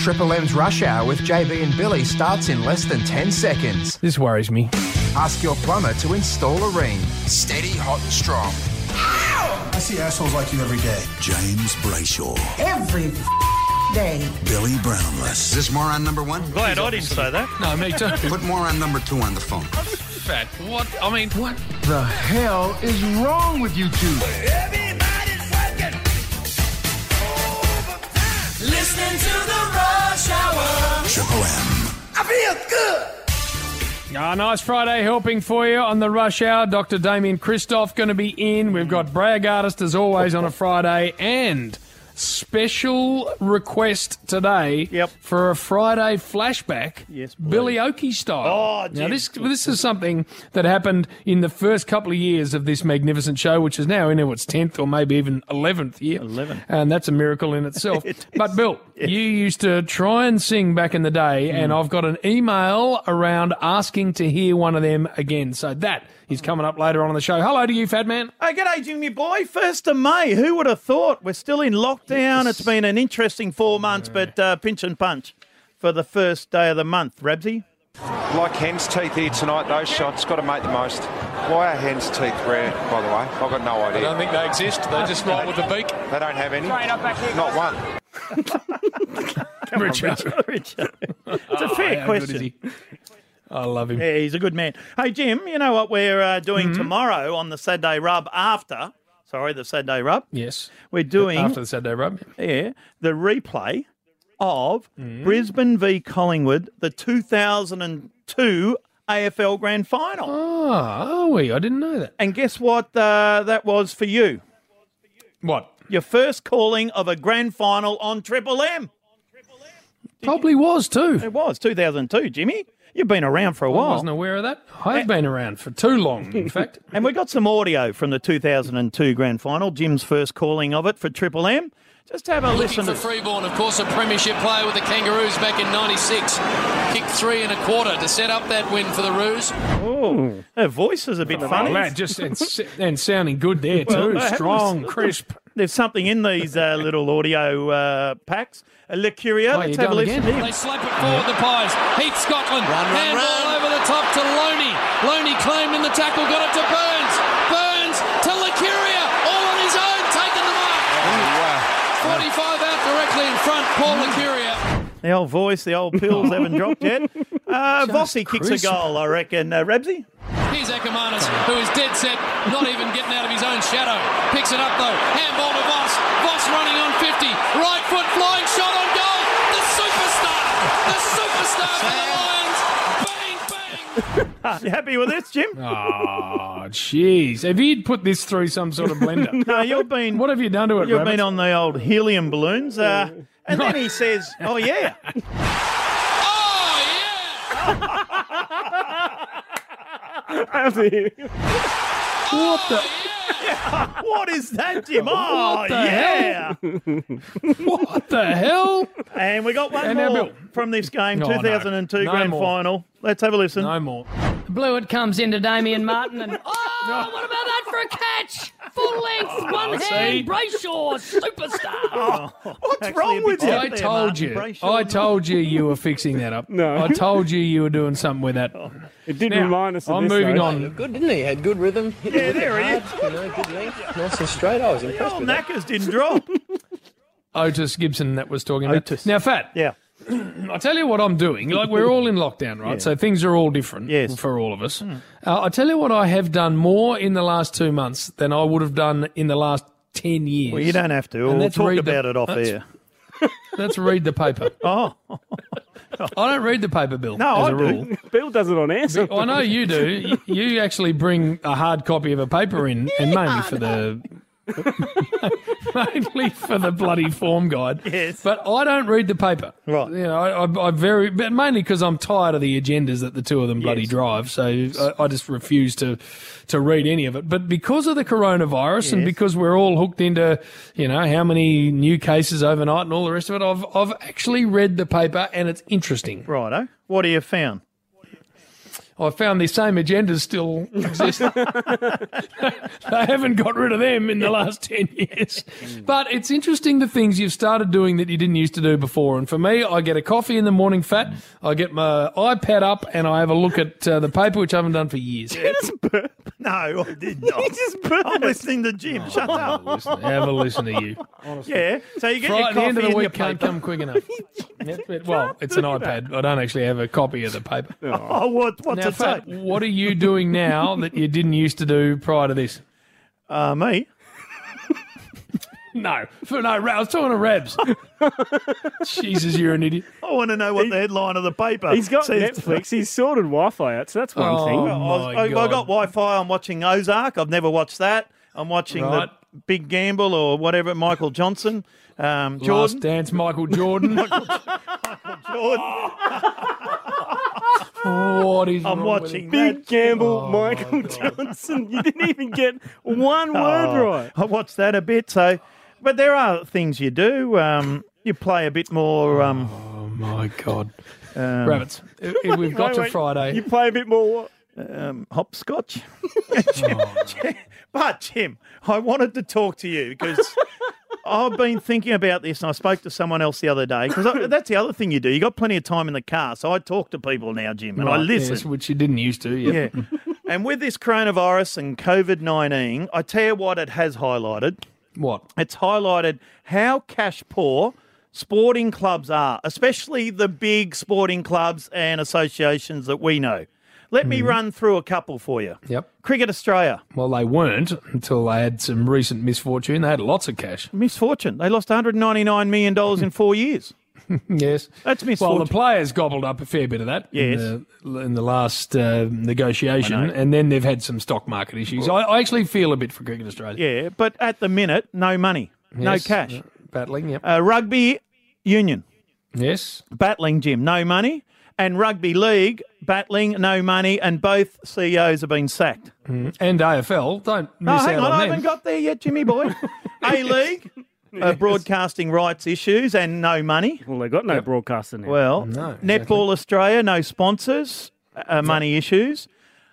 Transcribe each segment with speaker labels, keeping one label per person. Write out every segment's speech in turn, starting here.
Speaker 1: Triple M's Rush Hour with JB and Billy starts in less than 10 seconds.
Speaker 2: This worries me.
Speaker 1: Ask your plumber to install a ring. Steady, hot and strong.
Speaker 3: I see assholes like you every day.
Speaker 4: James Brayshaw.
Speaker 5: Every day.
Speaker 4: Billy Brownless.
Speaker 6: Is this more on number one?
Speaker 7: Glad I didn't say that.
Speaker 2: No, me too.
Speaker 6: Put more on number two on the phone.
Speaker 2: Fat. What? I mean, what?
Speaker 3: The hell is wrong with you two?
Speaker 8: Everybody's working overtime. Listening to the Rush Hour.
Speaker 4: Triple M.
Speaker 8: I feel good.
Speaker 2: Nice Friday helping for you on the Rush Hour. Dr. Damien Christoph going to be in. We've got Bragg Artist as always on a Friday and special request today for a Friday flashback, Billy Oakey style. Now, this is something that happened in the first couple of years of this magnificent show, which is now in its 10th or maybe even 11th year.
Speaker 7: 11.
Speaker 2: And that's a miracle in itself. But, Bill, you used to try and sing back in the day, and I've got an email around asking to hear one of them again. So that is coming up later on in the show. Hello to you, Fat Man.
Speaker 7: Hey, g'day, Jimmy boy. 1st of May. Who would have thought? We're still in lockdown. It's been an interesting 4 months, but pinch and punch for the first day of the month. Rabsy?
Speaker 9: Like hen's teeth here tonight, those shots, got to make the most. Why are hen's teeth rare, by the way? I've got no idea.
Speaker 2: I don't think they exist. They just roll with the beak.
Speaker 9: They don't have any? Not one.
Speaker 7: Richard. It's a fair question.
Speaker 2: I love him.
Speaker 7: Yeah, he's a good man. Hey, Jim, you know what we're doing tomorrow on the Saturday Rub after? Sorry, the Saturday Rub.
Speaker 2: Yes.
Speaker 7: We're doing...
Speaker 2: After the Saturday Rub.
Speaker 7: Yeah, the replay of Brisbane v Collingwood, the 2002 AFL Grand Final.
Speaker 2: Oh, are we? I didn't know that.
Speaker 7: And guess what that was for you?
Speaker 2: What?
Speaker 7: Your first calling of a Grand Final on Triple M.
Speaker 2: Probably was too.
Speaker 7: It was 2002, Jimmy. You've been around for a while.
Speaker 2: I wasn't aware of that. I've been around for too long, in fact.
Speaker 7: And we got some audio from the 2002 Grand Final, Jim's first calling of it for Triple M. Just have a listen.
Speaker 10: Looking for Freeborn, of course, a premiership player with the Kangaroos back in 96. Kicked 3 1/4 to set up that win for the Roos.
Speaker 7: Oh, her voice is a bit funny.
Speaker 2: Well, just and sounding good there too. Strong, crisp.
Speaker 7: There's something in these little audio packs. Le Curio, let's have a listen.
Speaker 10: They slap it forward, the Pies. Heath Scotland. Handball over the top to Loney. Loney claimed in the tackle, got it to Burns. Burns to Le Curio, all on his own, taking the mark. 45 out directly in front, Paul Le Curio.
Speaker 7: The old voice, the old pills haven't dropped yet. Vossi kicks a goal, I reckon. Rabsy?
Speaker 10: Here's Akamanis, who is dead set, not even getting out of his own shadow. Picks it up, though. Handball to Voss. Voss running on 50. Right foot flying shot on goal. The superstar! The superstar for the Lions! Bang, bang!
Speaker 7: You happy with this, Jim?
Speaker 2: Oh, jeez. Have you put this through some sort of blender?
Speaker 7: No, you've been...
Speaker 2: What have you done to it,
Speaker 7: You've
Speaker 2: Rabbit?
Speaker 7: been on the old helium balloons. And then he says, oh, yeah.
Speaker 2: What the...
Speaker 7: What is that, Jim?
Speaker 2: What the
Speaker 7: hell?
Speaker 2: What the hell?
Speaker 7: And we got one
Speaker 2: And now
Speaker 7: more
Speaker 2: Bill.
Speaker 7: from this game,
Speaker 2: Oh, no.
Speaker 7: 2002
Speaker 2: No
Speaker 7: Grand
Speaker 2: more.
Speaker 7: Final. Let's have a listen.
Speaker 2: No more.
Speaker 11: Blewett comes into Damien Martin and, oh, what about that for a catch? Full length, one hand, Brayshaw, superstar.
Speaker 7: What's wrong with you?
Speaker 2: I told you you were fixing that up. No. I told you were doing something with that.
Speaker 12: It did
Speaker 2: Now,
Speaker 12: remind us of
Speaker 2: I'm
Speaker 12: this,
Speaker 2: moving
Speaker 12: though.
Speaker 2: on.
Speaker 13: Good, didn't he? Had good rhythm. Hit
Speaker 7: Yeah,
Speaker 13: it
Speaker 7: there he
Speaker 13: hard, you know, good length, nice and straight. I was impressed
Speaker 7: Oh,
Speaker 13: with that.
Speaker 7: knackers didn't drop.
Speaker 2: Otis Gibson that was talking about.
Speaker 7: Otis.
Speaker 2: Now, Fat,
Speaker 7: Yeah.
Speaker 2: I'll tell you what I'm doing. Like, we're all in lockdown, right?
Speaker 7: Yeah.
Speaker 2: So things are all different
Speaker 7: Yes.
Speaker 2: for all of us. I'll tell you what I have done more in the last 2 months than I would have done in the last 10 years.
Speaker 7: Well, you don't have to. We'll
Speaker 2: that's
Speaker 7: talk
Speaker 2: read
Speaker 7: about it off
Speaker 2: that's-
Speaker 7: air.
Speaker 2: Let's read the paper.
Speaker 7: Oh.
Speaker 2: I don't read the paper, Bill,
Speaker 7: No,
Speaker 2: as
Speaker 7: I
Speaker 2: a
Speaker 7: do.
Speaker 2: rule.
Speaker 12: Bill does it on air.
Speaker 2: I know you do. You actually bring a hard copy of a paper in, and mainly for the bloody form guide.
Speaker 7: Yes.
Speaker 2: But I don't read the paper.
Speaker 7: Right.
Speaker 2: You know, but mainly because I'm tired of the agendas that the two of them bloody drive. So I just refuse to read any of it. But because of the coronavirus and because we're all hooked into, you know, how many new cases overnight and all the rest of it, I've actually read the paper and it's interesting.
Speaker 7: Righto. What have you found?
Speaker 2: I found the same agendas still exist. They haven't got rid of them in the last 10 years. But it's interesting the things you've started doing that you didn't used to do before. And for me, I get a coffee in the morning, Fat. I get my iPad up and I have a look at the paper, which I haven't done for years.
Speaker 7: You just burp. No, I did not. You just burp. I'm listening to Jim. Shut up.
Speaker 2: Have a listen to you. Honestly.
Speaker 7: Yeah, so you get your
Speaker 2: At the end of
Speaker 7: coffee
Speaker 2: the
Speaker 7: and
Speaker 2: week can't come quick enough. Well, it's an iPad. I don't actually have a copy of the paper.
Speaker 7: Oh, what's
Speaker 2: Now,
Speaker 7: it
Speaker 2: Fat,
Speaker 7: say?
Speaker 2: what are you doing now that you didn't used to do prior to this?
Speaker 7: Me?
Speaker 2: No, I was talking to Rabs. Jesus, you're an idiot.
Speaker 7: I want to know what the headline of the paper
Speaker 12: He's got
Speaker 7: says.
Speaker 12: Netflix. He's sorted Wi-Fi out, so that's one thing.
Speaker 7: I got Wi-Fi. I'm watching Ozark. I've never watched that. I'm watching the Big Gamble or whatever, Michael Johnson. Jordan.
Speaker 2: Last Dance, Michael Jordan.
Speaker 7: Jordan.
Speaker 2: What is
Speaker 7: I'm
Speaker 2: wrong
Speaker 7: watching
Speaker 2: with
Speaker 12: Big Gamble, Michael Johnson. You didn't even get one word right.
Speaker 7: I watched that a bit. So, but there are things you do. You play a bit more.
Speaker 2: Oh my God, Rabbits! We've got to Friday.
Speaker 12: You play a bit more what?
Speaker 7: Hopscotch. But Jim, I wanted to talk to you because I've been thinking about this, and I spoke to someone else the other day because that's the other thing you do. You got plenty of time in the car, so I talk to people now, Jim, and I listen,
Speaker 2: yes, which you didn't used to.
Speaker 7: Yeah. And with this coronavirus and COVID-19, I tell you what, it has highlighted.
Speaker 2: What?
Speaker 7: It's highlighted how cash poor sporting clubs are, especially the big sporting clubs and associations that we know. Let me run through a couple for you.
Speaker 2: Yep.
Speaker 7: Cricket Australia.
Speaker 2: Well, they weren't until they had some recent misfortune. They had lots of cash.
Speaker 7: Misfortune. They lost $199 million in 4 years.
Speaker 2: Yes.
Speaker 7: That's misfortune.
Speaker 2: Well, the players gobbled up a fair bit of that in the last negotiation, and then they've had some stock market issues. I actually feel a bit for Cricket Australia.
Speaker 7: Yeah, but at the minute, no money, no
Speaker 2: Yes,
Speaker 7: cash.
Speaker 2: Battling, yep.
Speaker 7: Rugby Union.
Speaker 2: Yes.
Speaker 7: Battling, Jim, no money. And Rugby League, battling, no money, and both CEOs have been sacked.
Speaker 2: And AFL, don't miss
Speaker 7: hang
Speaker 2: out
Speaker 7: on,
Speaker 2: on
Speaker 7: I
Speaker 2: them.
Speaker 7: haven't got there yet, Jimmy boy. A-League, broadcasting rights issues and no money.
Speaker 12: Well, they got no broadcaster now.
Speaker 7: Well,
Speaker 2: No,
Speaker 7: Netball Australia, no sponsors, money issues.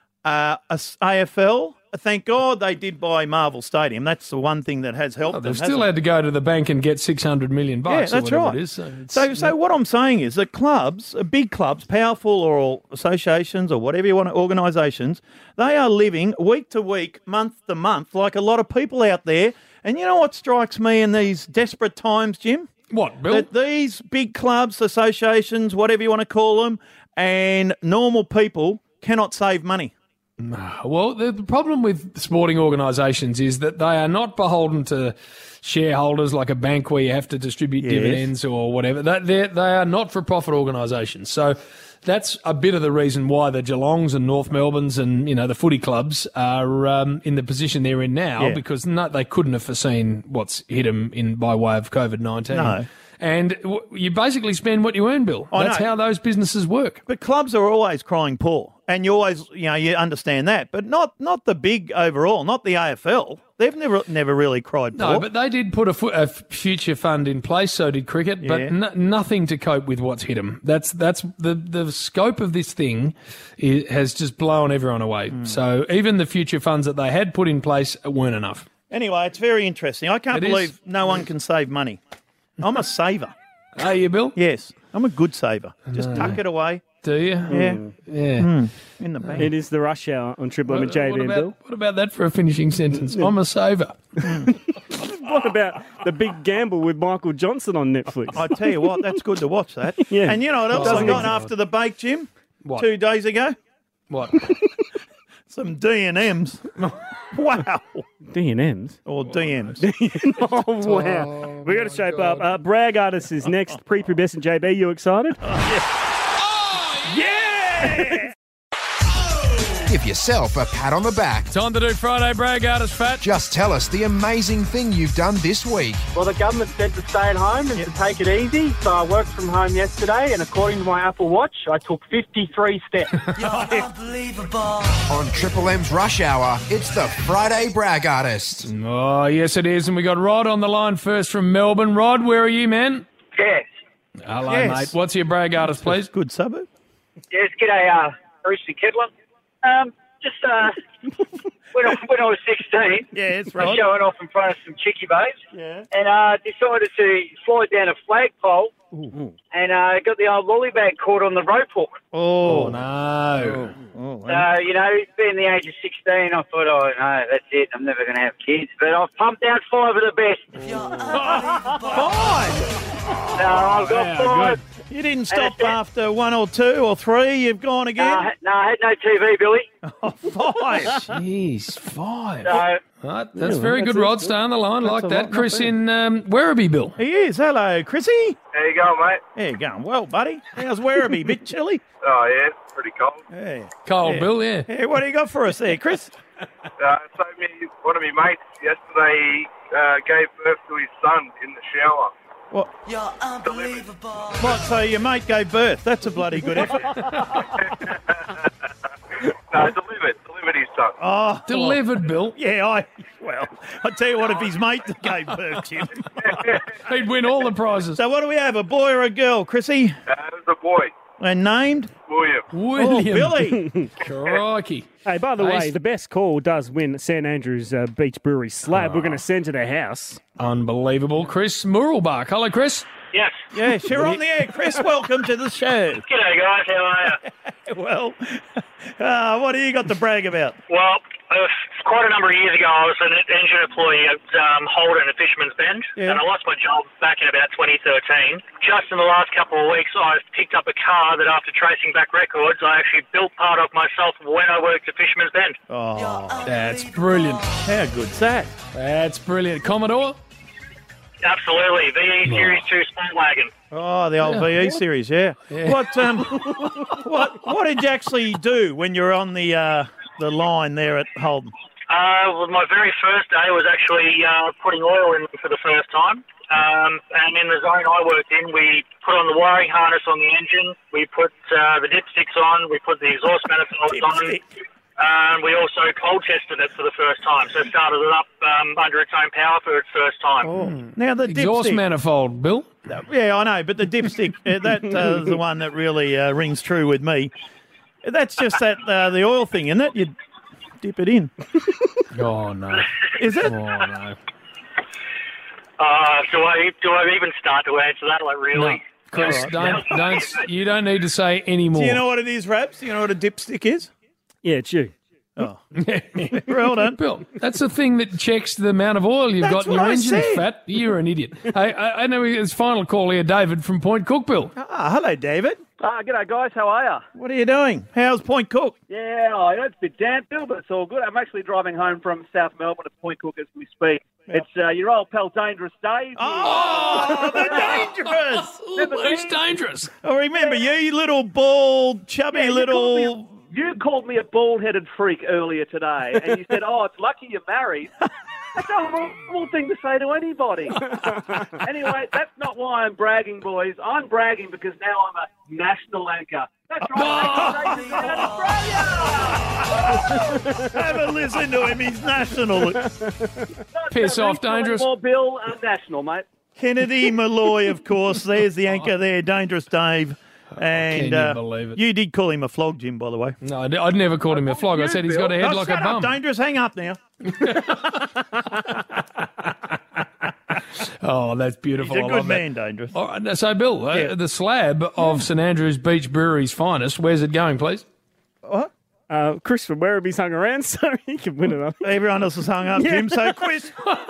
Speaker 7: AFL, thank God they did buy Marvel Stadium. That's the one thing that has helped them.
Speaker 2: They've still had to go to the bank and get $600 million.
Speaker 7: Yeah, that's
Speaker 2: or whatever
Speaker 7: right.
Speaker 2: It is.
Speaker 7: So what I'm saying is that clubs, big clubs, powerful or associations or whatever you want, organisations, they are living week to week, month to month, like a lot of people out there. And you know what strikes me in these desperate times, Jim?
Speaker 2: What, Bill?
Speaker 7: That these big clubs, associations, whatever you want to call them, and normal people cannot save money.
Speaker 2: Well, the problem with sporting organisations is that they are not beholden to shareholders like a bank where you have to distribute dividends or whatever. They are not-for-profit organisations. So that's a bit of the reason why the Geelongs and North Melbournes and, the footy clubs are in the position they're in now because they couldn't have foreseen what's hit them by way of COVID-19.
Speaker 7: No.
Speaker 2: And you basically spend what you earn, Bill. That's how those businesses work.
Speaker 7: But clubs are always crying poor, and you always, you understand that. But not the big overall, not the AFL. They've never really cried poor.
Speaker 2: No, but they did put a future fund in place. So did cricket, but nothing to cope with what's hit them. That's the scope of this thing has just blown everyone away. So even the future funds that they had put in place weren't enough.
Speaker 7: Anyway, it's very interesting. I can't believe no one can save money. I'm a saver.
Speaker 2: Are you, Bill?
Speaker 7: Yes, I'm a good saver. Just tuck it away.
Speaker 2: Do you?
Speaker 7: Yeah.
Speaker 2: Yeah.
Speaker 7: In the bank.
Speaker 12: It is the rush hour on Triple M and JB and Bill.
Speaker 2: What about that for a finishing sentence? I'm a saver.
Speaker 12: What about the Big Gamble with Michael Johnson on Netflix?
Speaker 7: I tell you what, that's good to watch that.
Speaker 12: Yeah.
Speaker 7: And you know what else I got after the bake, Jim?
Speaker 2: What?
Speaker 7: 2 days ago?
Speaker 2: What?
Speaker 7: Some D&Ms. Wow.
Speaker 12: D&M's?
Speaker 7: Or DMs.
Speaker 12: Oh, wow. We got to shape up. Brag Artist is next. Prepubescent JB, you excited?
Speaker 7: Yeah!
Speaker 1: Give yourself a pat on the back.
Speaker 2: Time to do Friday Brag Artist, Fat.
Speaker 1: Just tell us the amazing thing you've done this week.
Speaker 14: Well, the government said to stay at home and to take it easy, so I worked from home yesterday, and according to my Apple Watch, I took 53 steps.
Speaker 8: Unbelievable.
Speaker 1: On Triple M's Rush Hour, it's the Friday Brag Artist.
Speaker 2: Oh, yes, it is. And we got Rod on the line first from Melbourne. Rod, where are you, man?
Speaker 14: Yes.
Speaker 2: Hello,
Speaker 7: Yes.
Speaker 2: mate. What's your Brag Artist, please?
Speaker 7: Good suburb.
Speaker 14: Yes, g'day, Bruce and Kedler. Just when I was 16,
Speaker 7: yeah, that's
Speaker 14: I was
Speaker 7: right.
Speaker 14: showing off in front of some chickie babes,
Speaker 7: Yeah.
Speaker 14: and decided to slide down a flagpole, and got the old lolly bag caught on the rope hook.
Speaker 7: Oh,
Speaker 2: no.
Speaker 14: Being the age of 16, I thought, oh, no, that's it. I'm never going to have kids. But I've pumped out 5 of the best.
Speaker 7: 5?
Speaker 14: No, I've got 5.
Speaker 7: You didn't stop after 1 or 2 or 3. You've gone again.
Speaker 14: No, I had no TV, Billy.
Speaker 7: 5.
Speaker 2: Jeez, 5.
Speaker 14: So,
Speaker 2: Right, that's very good, Rod. Stay on the line like that. Chris in Werribee, Bill.
Speaker 7: He is. Hello, Chrissy.
Speaker 15: How you going, mate?
Speaker 7: How you going? Well, buddy. How's Werribee? Bit chilly?
Speaker 15: Oh, yeah, pretty cold.
Speaker 7: Yeah.
Speaker 2: Cold, Bill, yeah.
Speaker 7: Hey, what do you got for us there, Chris?
Speaker 15: One of my mates yesterday gave birth to his son in the shower.
Speaker 7: What?
Speaker 8: You're unbelievable.
Speaker 7: What, so your mate gave birth? That's a bloody good effort.
Speaker 15: No, delivered his son.
Speaker 7: Oh,
Speaker 2: Delivered, Bill.
Speaker 7: Yeah, I tell you what, if his mate gave birth to him,
Speaker 2: he'd win all the prizes.
Speaker 7: So what do we have, a boy or a girl, Chrissy?
Speaker 15: It was a boy.
Speaker 7: And named?
Speaker 15: William.
Speaker 7: Oh, Billy.
Speaker 2: Crikey.
Speaker 12: Hey, by the way, the best call does win St Andrews Beach Brewery slab. We're going to send to their house.
Speaker 2: Unbelievable. Chris Murrelbach. Hello, Chris.
Speaker 14: yes.
Speaker 7: Yeah, you're on the air. Chris, welcome to the show.
Speaker 14: G'day, guys. How are you?
Speaker 7: Well, what do you got to brag about?
Speaker 14: Well, quite a number of years ago, I was an engine employee at Holden at Fisherman's Bend, and I lost my job back in about 2013. Just in the last couple of weeks, I've picked up a car that, after tracing back records, I actually built part of myself when I worked at Fisherman's Bend.
Speaker 7: Oh,
Speaker 2: that's brilliant.
Speaker 7: How good's that?
Speaker 2: That's brilliant. Commodore?
Speaker 14: Absolutely. VE Series 2 Sport Wagon.
Speaker 7: Oh, the old VE series, yeah. What did you actually do when you were on the line there at Holden?
Speaker 14: Well, my very first day was actually putting oil in for the first time. And in the zone I worked in, we put on the wiring harness on the engine, we put the dipsticks on, we put the exhaust manifolds on, and we also cold tested it for the first time. So started it up under its own power for its first time.
Speaker 7: Oh. Now the
Speaker 2: exhaust
Speaker 7: dipstick.
Speaker 2: manifold, Bill?
Speaker 7: Yeah, I know, but the dipstick, that's the one that really rings true with me. That's just the oil thing, isn't it? You dip it in.
Speaker 2: Oh, no.
Speaker 7: Is it?
Speaker 2: Oh, no.
Speaker 14: Do I even start to answer that? Like, really?
Speaker 2: No. Chris, you don't need to say any more.
Speaker 7: Do you know what it is, Raps? Do you know what a dipstick is?
Speaker 12: Yeah, it's you.
Speaker 7: Oh. Well done.
Speaker 2: Bill, that's the thing that checks the amount of oil you've got in your engine, fat. You're an idiot. Hey, I know his final call here, David from Point Cook, Bill.
Speaker 7: Hello, David.
Speaker 14: G'day, guys. How are you?
Speaker 7: What are you doing? How's Point Cook?
Speaker 14: Yeah, it's a bit damp, Bill, but it's all good. I'm actually driving home from South Melbourne to Point Cook as we speak. Yep. It's your old pal, Dangerous Dave.
Speaker 7: Oh, the Dangerous!
Speaker 2: Who's Dangerous?
Speaker 7: I remember you little bald, chubby little...
Speaker 14: You called me a bald-headed freak earlier today, and you said, it's lucky you're married. That's a horrible thing to say to anybody. Anyway, that's not why I'm bragging, boys. I'm bragging because now I'm a national anchor. That's right.
Speaker 7: Have a listen to him. He's national.
Speaker 2: Piss off, Dangerous.
Speaker 14: More Bill, national, mate.
Speaker 7: Kennedy Malloy, of course. There's the anchor there, Dangerous Dave. And
Speaker 2: Can you believe it?
Speaker 7: You did call him a flog, Jim, by the way.
Speaker 2: No, I'd never called him a flog. I said he's got a head like a
Speaker 7: shut
Speaker 2: bum.
Speaker 7: up, Dangerous. Hang up now.
Speaker 2: Oh, that's beautiful.
Speaker 7: He's a
Speaker 2: I
Speaker 7: good
Speaker 2: love
Speaker 7: man,
Speaker 2: that.
Speaker 7: Dangerous.
Speaker 2: All right, so, Bill, the slab of St Andrews Beach Brewery's finest, where's it going, please?
Speaker 7: What?
Speaker 12: Chris from Werribee's hung around, so he can win it.
Speaker 7: Everyone else has hung up, Jim. So Chris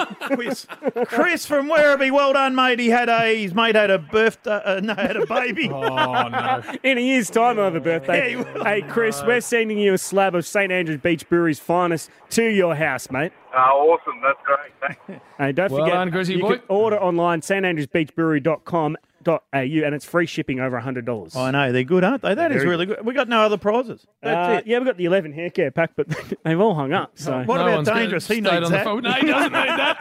Speaker 7: from Werribee, well done, mate. His mate had a birthday, had a baby.
Speaker 2: Oh, no.
Speaker 12: In a year's time, I'll have a birthday.
Speaker 7: Yeah,
Speaker 12: hey, Chris, we're sending you a slab of St Andrews Beach Brewery's finest to your house, mate.
Speaker 15: Awesome. That's great. Thanks.
Speaker 12: Hey, don't
Speaker 2: Well
Speaker 12: forget,
Speaker 2: done, Chrissy
Speaker 12: you
Speaker 2: boy.
Speaker 12: can order online, standrewsbeachbrewery.com.au, and it's free shipping over $100.
Speaker 7: I know, they're good, aren't they? That is
Speaker 12: Very
Speaker 7: really good. We got no other prizes. That's it.
Speaker 12: Yeah, we've got the 11 hair care pack, but they've all hung up. So
Speaker 7: What
Speaker 2: No
Speaker 7: about
Speaker 2: one's gonna
Speaker 7: Dangerous? He
Speaker 2: stay
Speaker 7: needs
Speaker 2: on the
Speaker 7: that.
Speaker 2: phone. No, he doesn't need that.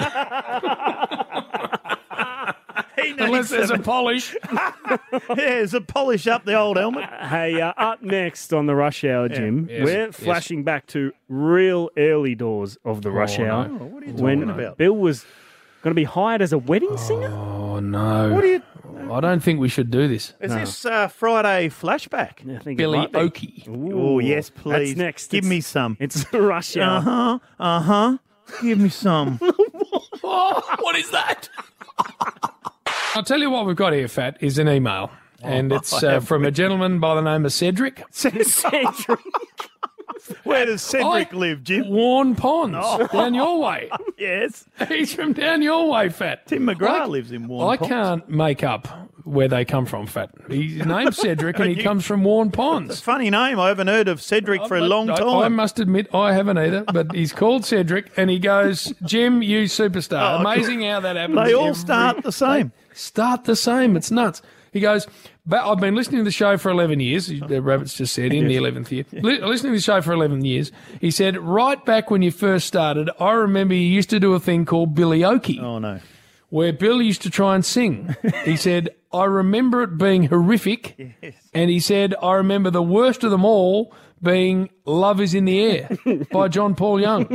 Speaker 7: He needs
Speaker 2: Unless there's a
Speaker 7: that.
Speaker 2: polish.
Speaker 7: There's a polish up the old helmet.
Speaker 12: Hey, up next on the rush hour, Jim,
Speaker 2: Yes.
Speaker 12: we're
Speaker 2: Yes.
Speaker 12: flashing back to real early doors of the rush hour.
Speaker 7: What are you
Speaker 12: when
Speaker 7: talking about?
Speaker 12: Bill was going to be hired as a wedding singer.
Speaker 2: Oh, no.
Speaker 7: What are you...
Speaker 2: I don't think we should do this.
Speaker 7: Is this Friday flashback?
Speaker 12: I think
Speaker 2: Billy
Speaker 12: it might be.
Speaker 2: Oakey.
Speaker 7: Oh, yes, please.
Speaker 12: That's next.
Speaker 7: Give me some.
Speaker 12: It's rush hour.
Speaker 7: Give me some.
Speaker 2: What is that? I'll tell you what we've got here, Fat, is an email. And it's from a gentleman by the name of Cedric.
Speaker 12: Cedric.
Speaker 7: Where does Cedric live, Jim?
Speaker 2: Warren Ponds, down your way.
Speaker 7: Yes.
Speaker 2: He's from down your way, Fat.
Speaker 7: Tim McGrath lives in Warren Ponds.
Speaker 2: I can't make up where they come from, Fat. His name's Cedric and he comes from Warren Ponds.
Speaker 7: It's a funny name. I haven't heard of Cedric for a long time.
Speaker 2: I must admit I haven't either, but he's called Cedric and he goes, Jim, you superstar. Amazing how that happens.
Speaker 7: They all start the same.
Speaker 2: Start the same. It's nuts. He goes, I've been listening to the show for 11 years. The Rabbits just said in the 11th year. Listening to the show for 11 years. He said, right back when you first started, I remember you used to do a thing called Billy Oakey.
Speaker 7: Oh, no.
Speaker 2: Where Bill used to try and sing. He said, I remember it being horrific.
Speaker 7: Yes.
Speaker 2: And he said, I remember the worst of them all being Love is in the Air by John Paul Young.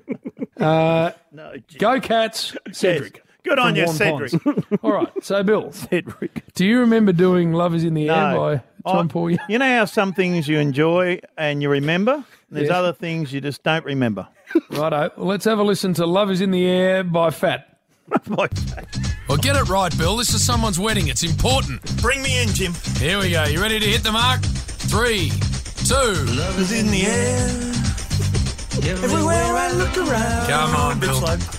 Speaker 2: Go Cats, Cedric.
Speaker 7: Yes. Good on you, Cedric.
Speaker 2: All right, so Bill,
Speaker 7: Cedric.
Speaker 2: do you remember doing Love is in the Air by John Paul Young?
Speaker 7: You know how some things you enjoy and you remember? And there's other things you just don't remember.
Speaker 2: Righto, well, let's have a listen to Love is in the Air by Fat.
Speaker 10: Well, get it right, Bill. This is someone's wedding. It's important.
Speaker 4: Bring me in, Jim.
Speaker 10: Here we go. You ready to hit the mark? 3, 2.
Speaker 4: Love is in the air. Everywhere I look around.
Speaker 10: Come on, Bill.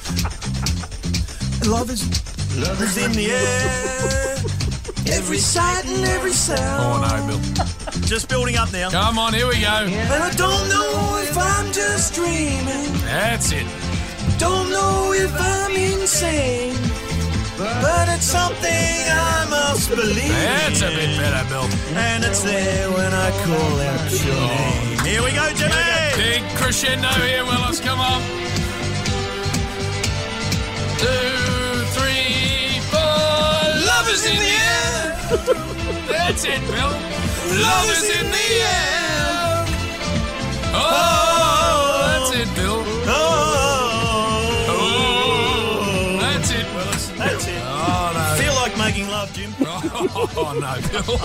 Speaker 4: Love is in the air. Every sight and every sound.
Speaker 10: Oh, no, Bill.
Speaker 4: Just building up now.
Speaker 10: Come on, here we go.
Speaker 4: And I don't know if I'm just dreaming.
Speaker 10: That's it.
Speaker 4: Don't know if I'm insane. But it's something I must believe.
Speaker 10: That's a bit better, Bill.
Speaker 4: And it's there when I call out your name. Here we go, Jimmy.
Speaker 10: Big crescendo here, Willis. Come on. 2, 3, 4. Love is in the air. That's it, Bill. Love is in the air. Oh, that's it, Bill. Oh, that's it, Willis.
Speaker 4: That's it.
Speaker 10: Oh, no.
Speaker 4: Feel like making love, Jim.
Speaker 10: Oh, no,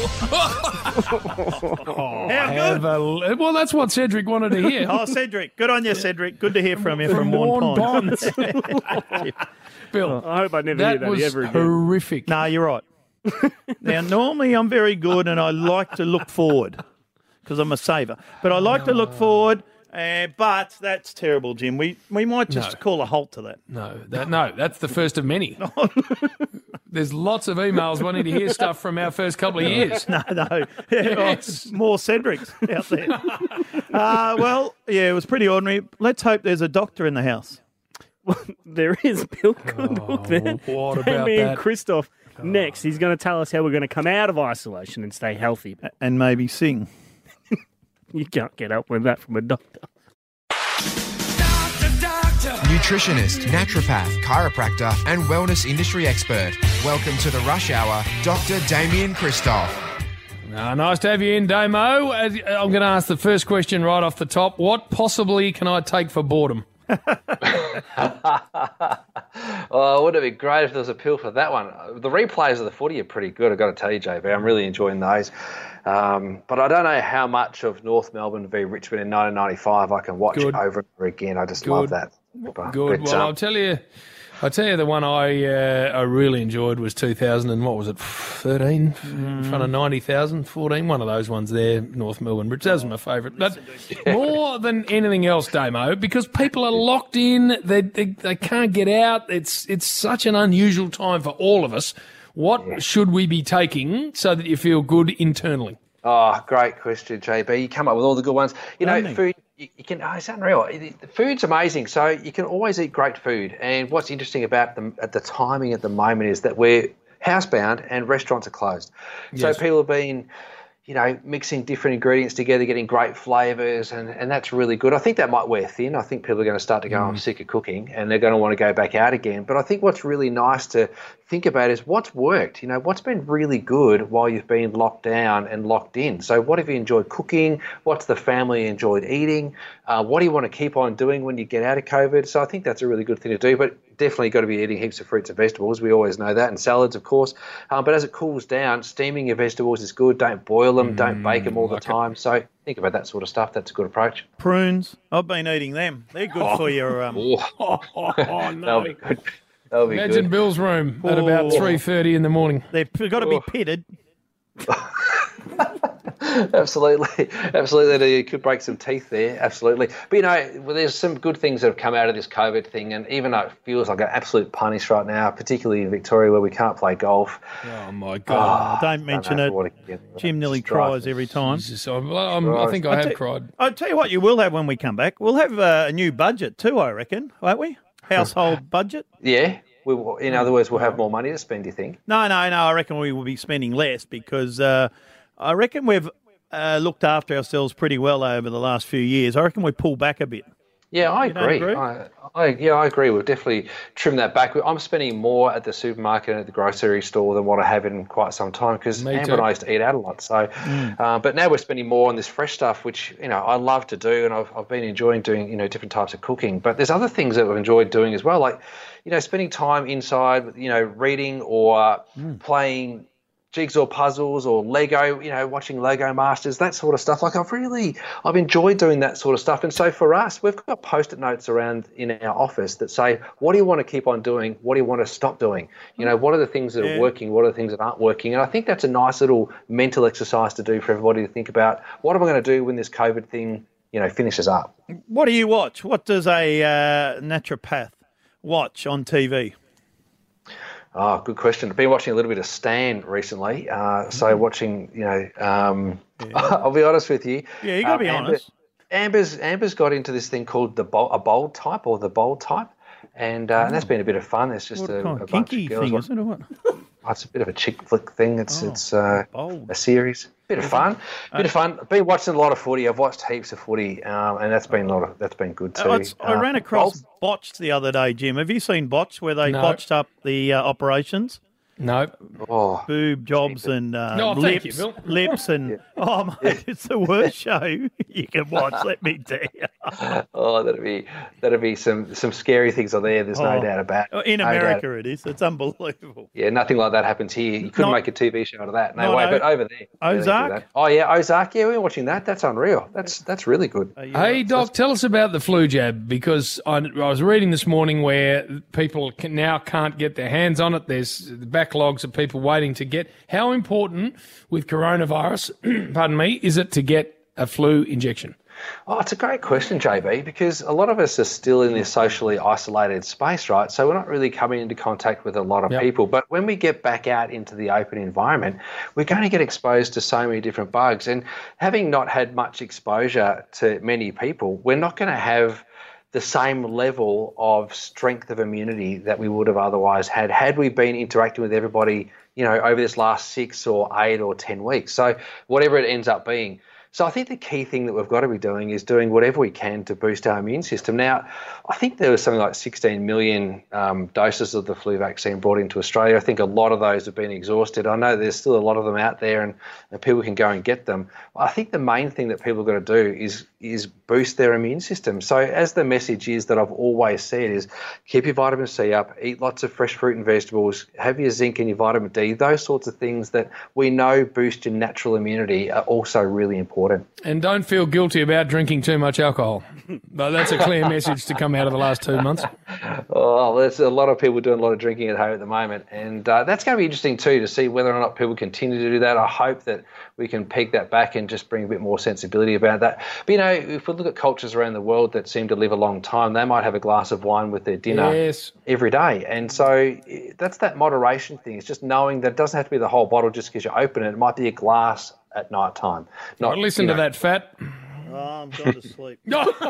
Speaker 10: Bill.
Speaker 7: How good?
Speaker 2: Well, that's what Cedric wanted to hear.
Speaker 7: Oh, Cedric. Good on you, Cedric. Good to hear from you from Warren Ponds.
Speaker 2: Bill,
Speaker 12: I hope I never hear that
Speaker 2: was
Speaker 12: ever again.
Speaker 2: horrific.
Speaker 7: No, you're right. Now, normally I'm very good and I like to look forward because I'm a saver. But I like to look forward, but that's terrible, Jim. We might just call a halt to that.
Speaker 2: No, that's the first of many. There's lots of emails wanting to hear stuff from our first couple of years.
Speaker 7: No.
Speaker 2: Yes.
Speaker 7: More Cedrics out there. Well, yeah, it was pretty ordinary. Let's hope there's a doctor in the house.
Speaker 12: There is Bill Goodwood there.
Speaker 2: What about
Speaker 12: Me and
Speaker 2: that?
Speaker 12: Christoph. Next, he's going to tell us how we're going to come out of isolation and stay healthy.
Speaker 7: And maybe sing.
Speaker 12: You can't get up with that from a doctor.
Speaker 1: Nutritionist, naturopath, chiropractor, and wellness industry expert. Welcome to the Rush Hour, Dr. Damien Christoph.
Speaker 2: Nice to have you in, Damo. I'm going to ask the first question right off the top. What possibly can I take for boredom?
Speaker 13: Oh, wouldn't it be great if there was a pill for that one? The replays of the footy are pretty good, I've got to tell you, JB. I'm really enjoying those. But I don't know how much of North Melbourne v Richmond in 1995 I can watch over and over again. I just love that.
Speaker 2: Good. Well, I'll tell you the one I really enjoyed was 2000 and what was it, 13 in front of 90,000, 14, one of those ones there, North Melbourne, which that was my favourite. But more than anything else, Damo, because people are locked in, they can't get out. It's such an unusual time for all of us. What should we be taking so that you feel good internally?
Speaker 13: Oh, great question, JB. You come up with all the good ones. You know, food. You can. Oh, it's unreal. The food's amazing. So you can always eat great food. And what's interesting about the timing at the moment is that we're housebound and restaurants are closed.
Speaker 2: Yes.
Speaker 13: So people have been, mixing different ingredients together, getting great flavours, and that's really good. I think that might wear thin. I think people are going to start to go, I'm sick of cooking, and they're going to want to go back out again. But I think what's really nice to think about is what's worked. What's been really good while you've been locked down and locked in. So what have you enjoyed cooking? What's the family enjoyed eating? What do you want to keep on doing when you get out of COVID? So I think that's a really good thing to do. But definitely got to be eating heaps of fruits and vegetables. We always know that, and salads, of course. But as it cools down, steaming your vegetables is good. Don't boil them, don't bake them all the time. So think about that sort of stuff. That's a good approach.
Speaker 7: Prunes, I've been eating them. They're good for your...
Speaker 2: no.
Speaker 13: That'll be good. That'll be
Speaker 2: Imagine
Speaker 13: good.
Speaker 2: Bill's room at about 3:30 in the morning.
Speaker 7: They've got to be pitted.
Speaker 13: Absolutely. You could break some teeth there. Absolutely. But, there's some good things that have come out of this COVID thing. And even though it feels like an absolute punish right now, particularly in Victoria where we can't play golf.
Speaker 2: Oh, my God.
Speaker 7: Don't mention it. Jim nearly cries every time.
Speaker 2: Jesus, I think I have cried.
Speaker 7: I'll tell you what you will have when we come back. We'll have a new budget too, I reckon, won't we? Household budget.
Speaker 13: Yeah. In other words, we'll have more money to spend, do you think?
Speaker 7: No. I reckon we will be spending less because I reckon we've looked after ourselves pretty well over the last few years. I reckon we pull back a bit.
Speaker 13: Yeah, I agree.
Speaker 7: agree?
Speaker 13: I agree. We've definitely trimmed that back. I'm spending more at the supermarket and at the grocery store than what I have in quite some time because Amber and I used to eat out a lot. So, but now we're spending more on this fresh stuff, which I love to do, and I've been enjoying doing different types of cooking. But there's other things that I've enjoyed doing as well, like spending time inside, reading or playing jigsaw puzzles or Lego, watching Lego Masters, that sort of stuff. Like I've enjoyed doing that sort of stuff. And so for us, we've got Post-it notes around in our office that say, what do you want to keep on doing? What do you want to stop doing? What are the things that are working? What are the things that aren't working? And I think that's a nice little mental exercise to do for everybody to think about. What am I going to do when this COVID thing, finishes up?
Speaker 7: What do you watch? What does a naturopath watch on TV?
Speaker 13: Oh, good question. I've been watching a little bit of Stan recently. So watching, I'll be honest with you.
Speaker 7: Yeah, you got to be honest.
Speaker 13: Amber's got into this thing called a bold type, and that's been a bit of fun. It's just a bunch
Speaker 7: kinky
Speaker 13: of girls.
Speaker 7: thing, isn't it? What?
Speaker 13: It's a bit of a chick flick thing. It's a series. Bit of fun. I've been watching a lot of footy. I've watched heaps of footy, and that's been good too.
Speaker 7: I ran across Botched the other day, Jim. Have you seen Botched, where they botched up the operations?
Speaker 2: No.
Speaker 7: Oh, boob jobs and
Speaker 2: thank you, Bill.
Speaker 7: lips and mate, it's the worst show you can watch. Let me tell you.
Speaker 13: Oh, that'd be some scary things on there. There's no doubt about it.
Speaker 7: In America, it is. It's unbelievable.
Speaker 13: Yeah, nothing like that happens here. You couldn't make a TV show out of that. No way. But over there,
Speaker 7: Ozark.
Speaker 13: Oh yeah, Ozark. Yeah, we're watching that. That's unreal. That's really good.
Speaker 2: Hey, Doc, tell us about the flu jab because I was reading this morning where people now can't get their hands on it. There's backlogs of people waiting to get. How important with coronavirus, pardon me, is it to get a flu injection?
Speaker 13: Oh, it's a great question, JB, because a lot of us are still in this socially isolated space, right? So we're not really coming into contact with a lot of people. But when we get back out into the open environment, we're going to get exposed to so many different bugs. And having not had much exposure to many people, we're not going to have the same level of strength of immunity that we would have otherwise had we been interacting with everybody, over this last 6 or 8 or 10 weeks. So whatever it ends up being. So I think the key thing that we've got to be doing is doing whatever we can to boost our immune system. Now, I think there was something like 16 million doses of the flu vaccine brought into Australia. I think a lot of those have been exhausted. I know there's still a lot of them out there and people can go and get them. I think the main thing that people have got to do is boost their immune system. So as the message is that I've always said is keep your vitamin C up, eat lots of fresh fruit and vegetables, have your zinc and your vitamin D, those sorts of things that we know boost your natural immunity are also really important.
Speaker 2: And don't feel guilty about drinking too much alcohol. But that's a clear message to come out of the last 2 months.
Speaker 13: Oh, there's a lot of people doing a lot of drinking at home at the moment. And that's going to be interesting too to see whether or not people continue to do that. I hope that we can peg that back and just bring a bit more sensibility about that. But, if we look at cultures around the world that seem to live a long time, they might have a glass of wine with their dinner every day. And so that's that moderation thing. It's just knowing that it doesn't have to be the whole bottle just because you open it. It might be a glass at night time.
Speaker 2: Not listen to that, Fat.
Speaker 7: Oh, I'm gone to sleep.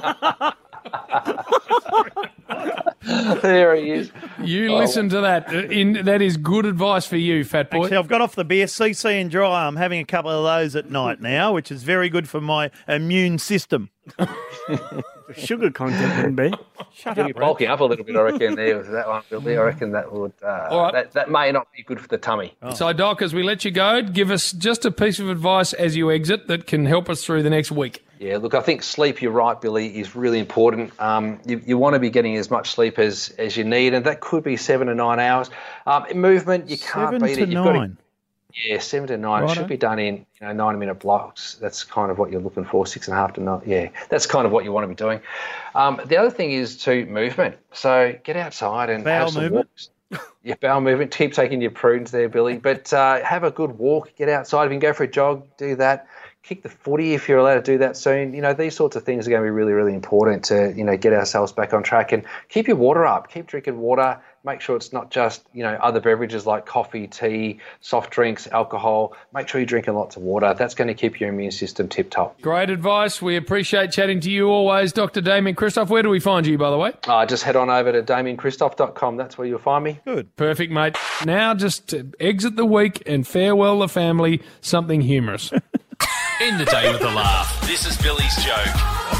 Speaker 13: There he is.
Speaker 2: You listen to that. That is good advice for you, Fat Boy.
Speaker 7: Actually, I've got off the beer, CC and dry. I'm having a couple of those at night now, which is very good for my immune system.
Speaker 12: Sugar content wouldn't be.
Speaker 13: Shut up, bulking up a little bit, I reckon, there with that one, Billy. I reckon that would that may not be good for the tummy.
Speaker 2: Oh. So, Doc, as we let you go, give us just a piece of advice as you exit that can help us through the next week.
Speaker 13: Yeah, look, I think sleep, you're right, Billy, is really important. You want to be getting as much sleep as you need, and that could be 7 to 9 hours. Movement, you can't beat it.
Speaker 7: 7 to 9.
Speaker 13: Yeah, 7 to 9. It should be done in 90-minute blocks. That's kind of what you're looking for, 6.5 to 9. Yeah, that's kind of what you want to be doing. The other thing is movement. So get outside and have some walks. Yeah, bowel movement. Keep taking your prunes there, Billy. But have a good walk. Get outside. If you can go for a jog, do that. Kick the footy if you're allowed to do that soon. These sorts of things are going to be really, really important to, get ourselves back on track. And keep your water up. Keep drinking water. Make sure it's not just, other beverages like coffee, tea, soft drinks, alcohol. Make sure you're drinking lots of water. That's going to keep your immune system tip-top.
Speaker 2: Great advice. We appreciate chatting to you always, Dr. Damien Christoph. Where do we find you, by the way?
Speaker 13: Just head on over to DamienChristoph.com. That's where you'll find me.
Speaker 7: Good.
Speaker 2: Perfect, mate. Now just to exit the week and farewell the family, something humorous.
Speaker 16: End the day with a laugh. This is Billy's joke.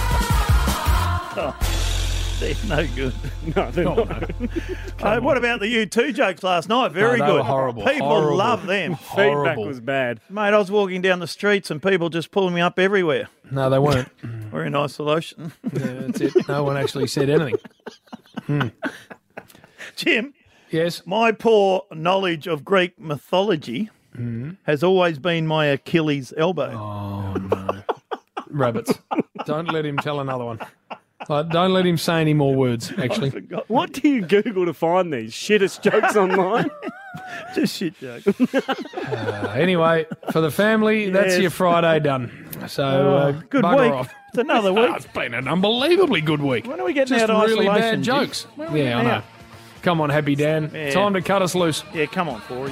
Speaker 7: They're no good.
Speaker 12: No, they're not.
Speaker 7: What about the U2 jokes last night? Very
Speaker 2: they
Speaker 7: good.
Speaker 2: were horrible.
Speaker 7: People
Speaker 2: Horrible.
Speaker 7: love them.
Speaker 12: Feedback was bad.
Speaker 7: Mate, I was walking down the streets and people just pulling me up everywhere.
Speaker 2: No, they weren't.
Speaker 7: We're in isolation.
Speaker 2: Yeah, that's it. No one actually said anything.
Speaker 7: Jim.
Speaker 2: Yes?
Speaker 7: My poor knowledge of Greek mythology has always been my Achilles elbow.
Speaker 2: Oh, no. Rabbits. Don't let him tell another one. Don't let him say any more words, actually.
Speaker 12: What do you Google to find these shittest jokes online?
Speaker 7: Just shit jokes.
Speaker 2: Anyway, for the family, that's your Friday done. So
Speaker 7: good
Speaker 2: bugger
Speaker 7: week.
Speaker 2: off.
Speaker 7: It's another week.
Speaker 2: It's been an unbelievably good week.
Speaker 7: When are we getting
Speaker 2: Just
Speaker 7: out of
Speaker 2: really
Speaker 7: isolation,
Speaker 2: bad
Speaker 7: Jim?
Speaker 2: jokes.
Speaker 7: When are we
Speaker 2: Yeah, I
Speaker 7: getting
Speaker 2: know.
Speaker 7: out?
Speaker 2: Come on, Happy Dan.
Speaker 7: Yeah.
Speaker 2: Time to cut us loose.
Speaker 7: Yeah, come on, Corey.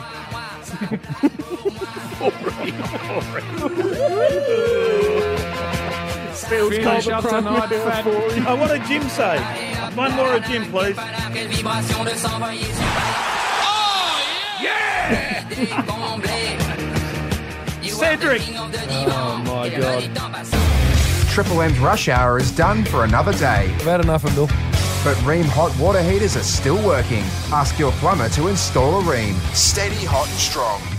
Speaker 2: Finish up tonight, fat.
Speaker 7: What did Jim say? One more of Jim, please. Cedric.
Speaker 2: Oh, my God.
Speaker 1: Triple M's Rush Hour is done for another day.
Speaker 2: I've had enough of Bill.
Speaker 1: But Rheem hot water heaters are still working. Ask your plumber to install a Rheem. Steady, hot and strong.